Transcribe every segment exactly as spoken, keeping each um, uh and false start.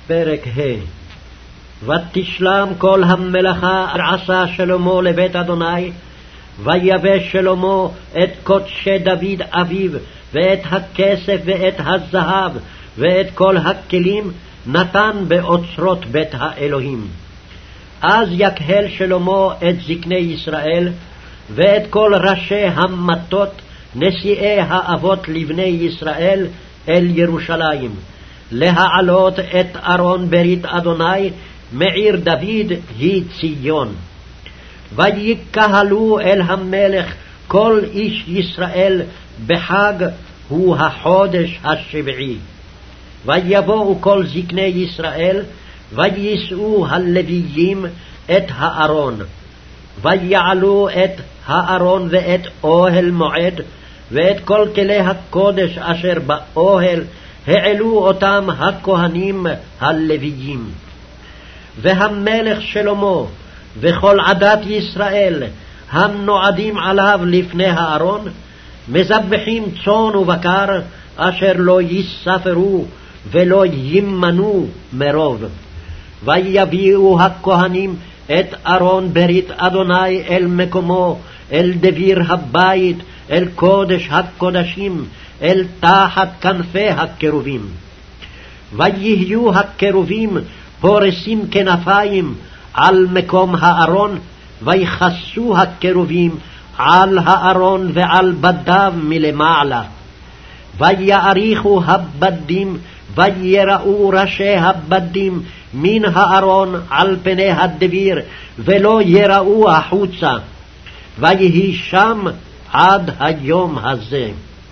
פרק ה'. ותשלם כל המלאכה עשה שלמה לבית אדוני, ויבש שלמה את קודשי דוד אביו, ואת הכסף ואת הזהב, ואת כל הכלים נתן באוצרות בית האלוהים. אז יקהל שלמה את זקני ישראל, ואת כל ראשי המטות, נשיאי האבות לבני ישראל, אל ירושלים, להעלות את ארון ברית אדוני מעיר דוד היא ציון. ויקהלו אל המלך כל איש ישראל בחג, הוא החודש השביעי. ויבואו כל זקני ישראל, ויישאו הלוויים את הארון. ויעלו את הארון ואת אוהל מועד, ואת כל כלי הקודש אשר באוהל, העלו אותם הכהנים הלוויים. והמלך שלמה וכל עדת ישראל הנועדים עליו לפני הארון, מזבחים צאן ובקר אשר לא יספרו ולא ימנו מרוב. ויביאו הכהנים את ארון ברית אדוני אל מקומו, אל דביר הבית, אל קודש הקודשים, אל תחת כנפי הקרובים. ויהיו הקרובים פורסים כנפיים על מקום הארון, ויכסו הקרובים על הארון ועל בדיו מלמעלה. ויעריכו הבדים, ויראו ראשי הבדים מן הארון על פני הדביר, ולא יראו החוצה. ויהי שם עד היום הזה.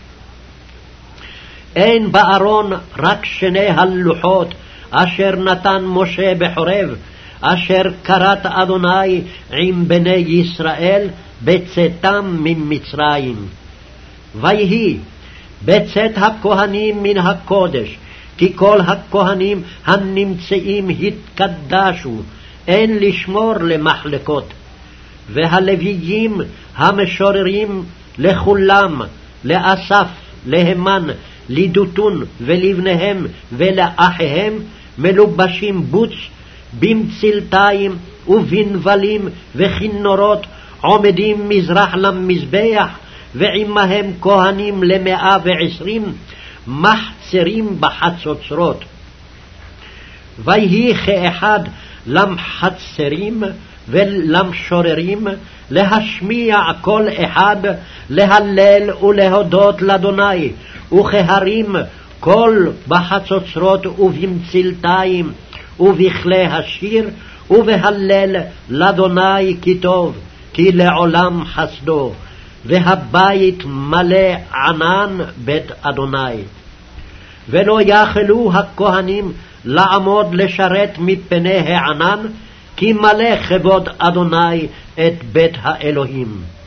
אין בארון רק שני הלוחות אשר נתן משה בחורב, אשר כרת אדוני עם בני ישראל בצאתם ממצרים. ויהי בצאת הכהנים מן הקודש, כי כל הכהנים הנמצאים התקדשו, אין לשמור למחלקות. והלוויים המשוררים לכולם, לאסף, להמן, לידותון ולבניהם ולאחיהם, מלובשים בוץ במצלתיים ובנבלים וכינורות, עומדים מזרח למזבח, ועמהם כהנים למאה ועשרים, מחצרים בחצוצרות. ויהי כאחד למחצרים ולמשוררים, להשמיע כל אחד להלל ולהודות לאדוני, וכהרים כל בחצוצרות ובמצלתיים ובכלי השיר, ובהלל לאדוני כי טוב, כי לעולם חסדו, והבית מלא ענן בית אדוני. ולא יכלו הכהנים לעמוד לשרת מפני הענן, כי מלא כבוד אדוני את בית האלוהים.